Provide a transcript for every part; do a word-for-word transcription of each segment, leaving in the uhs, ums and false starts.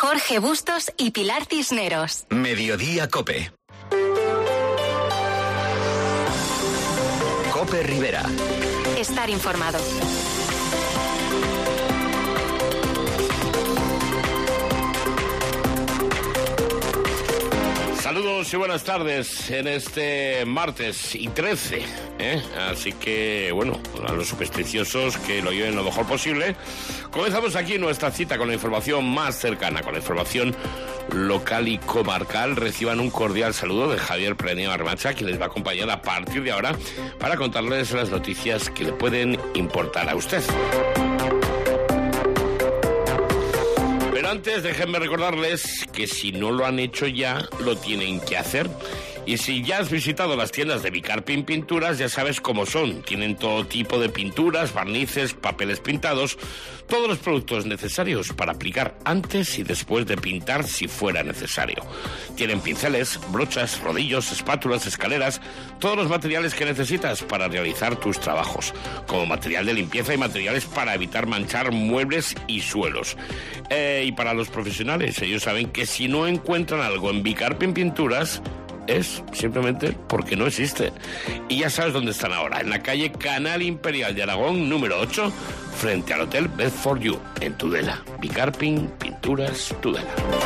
Jorge Bustos y Pilar Cisneros. Mediodía Cope. Cope Rivera. Estar informado. Saludos y buenas tardes en este martes y trece, ¿eh? Así que, bueno, a los supersticiosos que lo lleven lo mejor posible. Comenzamos aquí nuestra cita con la información más cercana, con la información local y comarcal. Reciban un cordial saludo de Javier Preneo Armacha, quien les va a acompañar a partir de ahora para contarles las noticias que le pueden importar a usted. Pero antes, déjenme recordarles que si no lo han hecho ya, lo tienen que hacer. Y si ya has visitado las tiendas de Bicarpin Pinturas, ya sabes cómo son. Tienen todo tipo de pinturas, barnices, papeles pintados, todos los productos necesarios para aplicar antes y después de pintar si fuera necesario. Tienen pinceles, brochas, rodillos, espátulas, escaleras, todos los materiales que necesitas para realizar tus trabajos, como material de limpieza y materiales para evitar manchar muebles y suelos. Eh, y para los profesionales, ellos saben que si no encuentran algo en Bicarpin Pinturas, es simplemente porque no existe. Y ya sabes dónde están ahora, en la calle Canal Imperial de Aragón, número ocho, frente al Hotel Bedford You, en Tudela. Bicarpin Pinturas Tudela.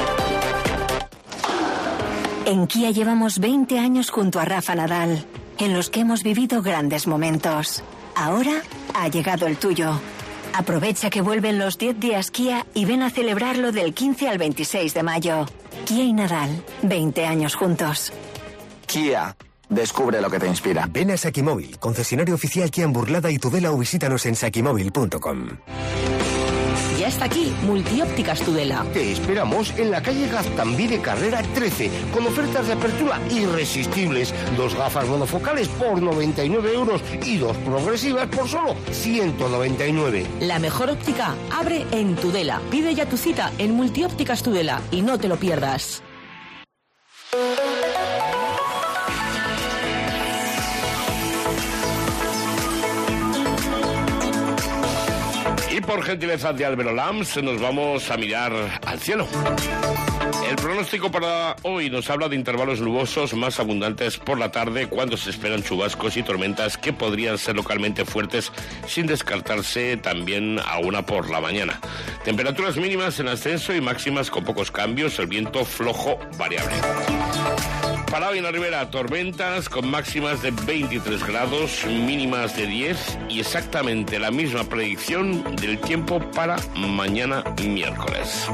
En Kia llevamos veinte años junto a Rafa Nadal, en los que hemos vivido grandes momentos. Ahora ha llegado el tuyo. Aprovecha que vuelven los diez días Kia y ven a celebrarlo del quince al veintiséis de mayo. Kia y Nadal, veinte años juntos. Kia, descubre lo que te inspira. Ven a Sakimóvil, concesionario oficial Kia en Burlada y Tudela, o visítanos en sakimóvil punto com. Ya está aquí, Multiópticas Tudela. Te esperamos en la calle Gaztambide de Carrera trece, con ofertas de apertura irresistibles. Dos gafas monofocales por noventa y nueve euros y dos progresivas por solo ciento noventa y nueve. La mejor óptica abre en Tudela. Pide ya tu cita en Multiópticas Tudela y no te lo pierdas. Y por gentileza de Álvaro Lams nos vamos a mirar al cielo. El pronóstico para hoy nos habla de intervalos nubosos más abundantes por la tarde, cuando se esperan chubascos y tormentas que podrían ser localmente fuertes, sin descartarse también a una por la mañana. Temperaturas mínimas en ascenso y máximas con pocos cambios, el viento flojo variable. Para hoy en la Ribera, tormentas con máximas de veintitrés grados, mínimas de diez, y exactamente la misma predicción del tiempo para mañana miércoles.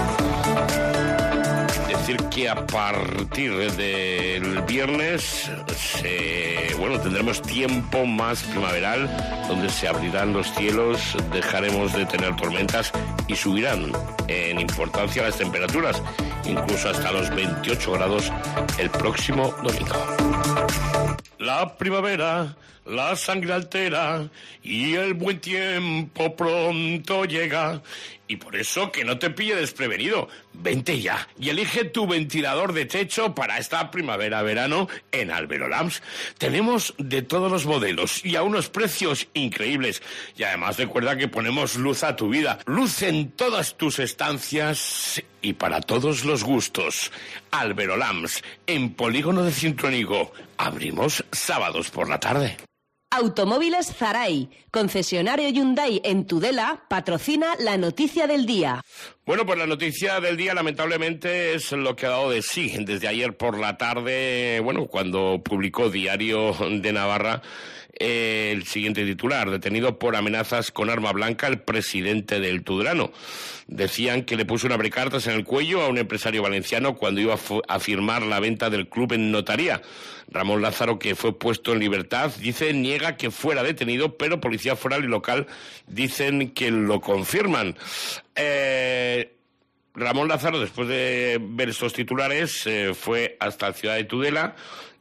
Decir que a partir del viernes se, bueno, tendremos tiempo más primaveral, donde se abrirán los cielos, dejaremos de tener tormentas y subirán en importancia las temperaturas, incluso hasta los veintiocho grados el próximo domingo. La primavera, la sangre altera y el buen tiempo pronto llega. Y por eso que no te pille desprevenido. Vente ya y elige tu ventilador de techo para esta primavera-verano en Álvaro Lams. Tenemos de todos los modelos y a unos precios increíbles. Y además recuerda que ponemos luz a tu vida. Luz en todas tus estancias y para todos los gustos. Álvaro Lams, en Polígono de Cintruénigo. Abrimos sábados por la tarde. Automóviles Zaray, concesionario Hyundai en Tudela, patrocina la noticia del día. Bueno, pues la noticia del día lamentablemente es lo que ha dado de sí desde ayer por la tarde, bueno, cuando publicó Diario de Navarra eh, el siguiente titular: detenido por amenazas con arma blanca el presidente del Tudelano. Decían que le puso un abrecartas en el cuello a un empresario valenciano cuando iba a firmar la venta del club en notaría. Ramón Lázaro, que fue puesto en libertad, dice, niega que fuera detenido, pero Policía Foral y Local dicen que lo confirman. Eh, Ramón Lázaro, después de ver estos titulares, eh, fue hasta la ciudad de Tudela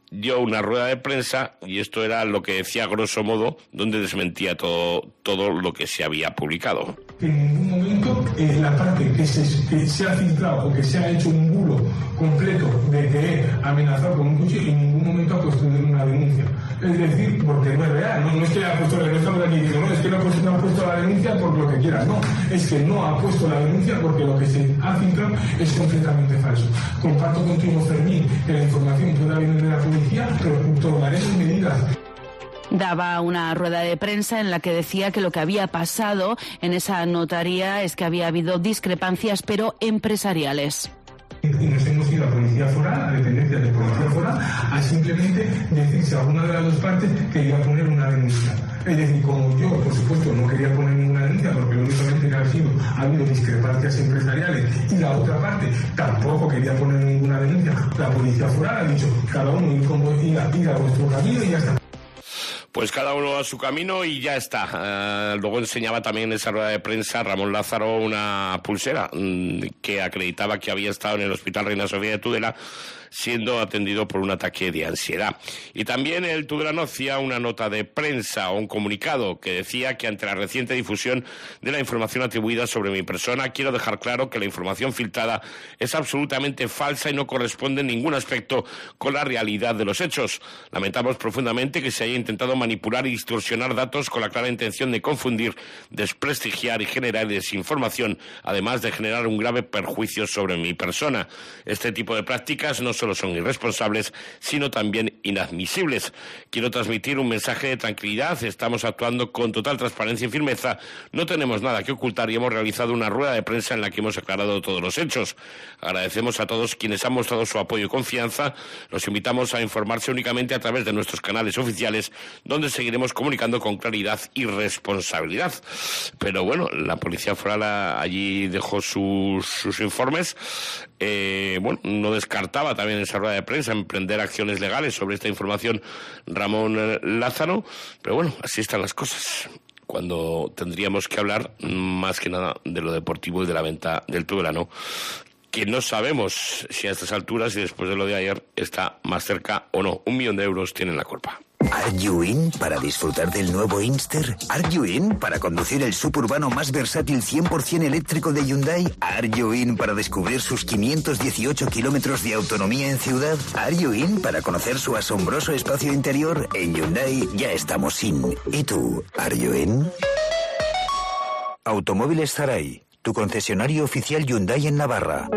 dio una rueda de prensa y esto era lo que decía grosso modo, donde desmentía todo, todo lo que se había publicado. En ningún momento eh, la parte que se, que se ha filtrado o que se ha hecho un bulo completo de que he amenazado con un cuchillo, en ningún momento ha puesto una denuncia. Es decir, porque no es real, no, no es que ha puesto la denuncia, aquí digo, no, es que no ha, puesto, no ha puesto la denuncia por lo que quiera, no, es que no ha puesto la denuncia porque lo que se ha filtrado es completamente falso. Comparto contigo, Fermín, que la información pueda venir de la policía, pero tomaremos medidas. Daba una rueda de prensa en la que decía que lo que había pasado en esa notaría es que había habido discrepancias, pero empresariales. Y nos hemos ido a Policía Foral, a dependencias de Policía Foral, a simplemente decir si alguna de las dos partes quería poner una denuncia. Es decir, como yo, por supuesto, no quería poner ninguna denuncia porque lo únicamente que ha sido, ha habido discrepancias empresariales y la otra parte tampoco quería poner ninguna denuncia, la Policía Foral ha dicho, cada uno ir, como, ir, a, ir a vuestro camino y ya está. Pues cada uno a su camino y ya está. Uh, luego enseñaba también en esa rueda de prensa Ramón Lázaro una pulsera mmm, que acreditaba que había estado en el Hospital Reina Sofía de Tudela siendo atendido por un ataque de ansiedad. Y también el tudelano hacía una nota de prensa o un comunicado que decía que ante la reciente difusión de la información atribuida sobre mi persona, quiero dejar claro que la información filtrada es absolutamente falsa y no corresponde en ningún aspecto con la realidad de los hechos. Lamentamos profundamente que se haya intentado manipular y distorsionar datos con la clara intención de confundir, desprestigiar y generar desinformación, además de generar un grave perjuicio sobre mi persona. Este tipo de prácticas no solo son irresponsables, sino también inadmisibles. Quiero transmitir un mensaje de tranquilidad. Estamos actuando con total transparencia y firmeza. No tenemos nada que ocultar y hemos realizado una rueda de prensa en la que hemos aclarado todos los hechos. Agradecemos a todos quienes han mostrado su apoyo y confianza. Los invitamos a informarse únicamente a través de nuestros canales oficiales, donde seguiremos comunicando con claridad y responsabilidad. Pero bueno, la Policía Foral allí dejó sus, sus informes. Eh, bueno, no descartaba también en esa rueda de prensa emprender acciones legales sobre esta información Ramón Lázaro, pero bueno, así están las cosas. Cuando tendríamos que hablar más que nada de lo deportivo y de la venta del tudelano, que no sabemos si a estas alturas y después de lo de ayer está más cerca o no. Un millón de euros tienen la culpa. ¿Are you in para disfrutar del nuevo Inster? ¿Are you in para conducir el suburbano más versátil cien por ciento eléctrico de Hyundai? ¿Are you in para descubrir sus quinientos dieciocho kilómetros de autonomía en ciudad? ¿Are you in para conocer su asombroso espacio interior? En Hyundai ya estamos in. ¿Y tú? ¿Are you in? Automóviles Zaray, tu concesionario oficial Hyundai en Navarra.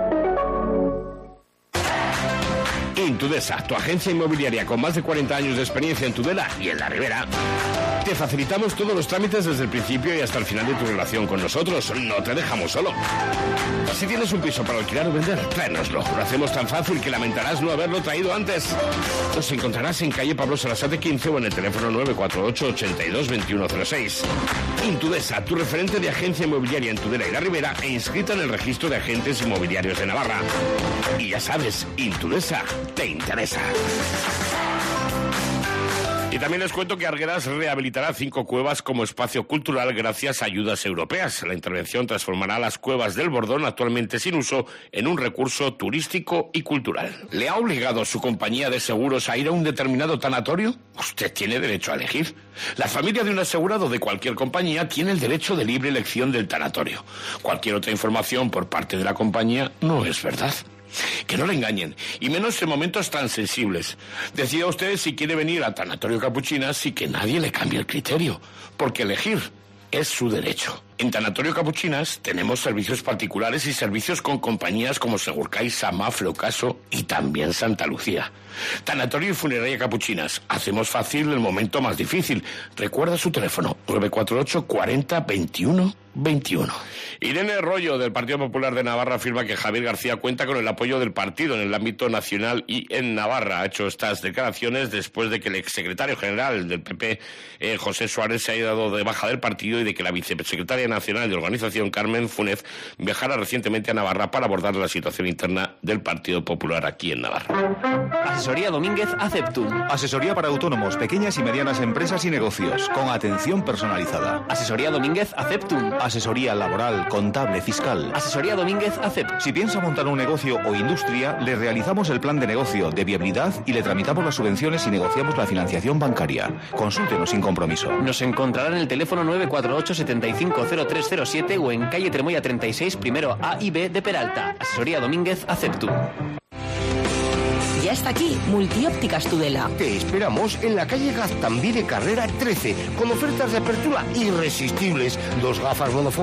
Intudesa, tu agencia inmobiliaria con más de cuarenta años de experiencia en Tudela y en la Ribera. Te facilitamos todos los trámites desde el principio y hasta el final de tu relación con nosotros. No te dejamos solo. Si tienes un piso para alquilar o vender, tráenoslo. Lo hacemos tan fácil que lamentarás no haberlo traído antes. Nos encontrarás en calle Pablo Sarasate quince o en el teléfono nueve cuatro ocho, ochenta y dos, veintiuno cero seis. Intudesa, tu referente de agencia inmobiliaria en Tudela y la Ribera e inscrita en el registro de agentes inmobiliarios de Navarra. Y ya sabes, Intudesa te interesa. Y también les cuento que Arguedas rehabilitará cinco cuevas como espacio cultural gracias a ayudas europeas. La intervención transformará las cuevas del Bordón, actualmente sin uso, en un recurso turístico y cultural. ¿Le ha obligado su compañía de seguros a ir a un determinado tanatorio? Usted tiene derecho a elegir. La familia de un asegurado de cualquier compañía tiene el derecho de libre elección del tanatorio. Cualquier otra información por parte de la compañía no es verdad. Que no le engañen, y menos en momentos tan sensibles. Decida usted si quiere venir al Tanatorio Capuchinas y que nadie le cambie el criterio, porque elegir es su derecho. En Tanatorio Capuchinas tenemos servicios particulares y servicios con compañías como Segurcay, Samafre, Ocaso y también Santa Lucía. Tanatorio y Funeraria Capuchinas. Hacemos fácil el momento más difícil. Recuerda su teléfono, nueve cuatro ocho, cuarenta, veintiuno, veintiuno. Irene Rollo, del Partido Popular de Navarra, afirma que Javier García cuenta con el apoyo del partido en el ámbito nacional y en Navarra. Ha hecho estas declaraciones después de que el exsecretario general del P P, eh, José Suárez, se haya dado de baja del partido y de que la vicesecretaria secretaria nacional de organización, Carmen Funes, viajara recientemente a Navarra para abordar la situación interna del Partido Popular aquí en Navarra. Asesoría Domínguez Aceptum. Asesoría para autónomos, pequeñas y medianas empresas y negocios, con atención personalizada. Asesoría Domínguez Aceptum. Asesoría laboral, contable, fiscal. Asesoría Domínguez Aceptum. Si piensa montar un negocio o industria, le realizamos el plan de negocio, de viabilidad y le tramitamos las subvenciones y negociamos la financiación bancaria. Consúltenos sin compromiso. Nos encontrará en el teléfono nueve cuatro ocho, setenta y cinco, cero tres cero siete o en calle Tremoya treinta y seis, primero A y B de Peralta. Asesoría Domínguez Aceptum. Ya está aquí Multiópticas Tudela. Te esperamos en la calle Gaztambide Carrera trece, con ofertas de apertura irresistibles. Dos gafas monofocales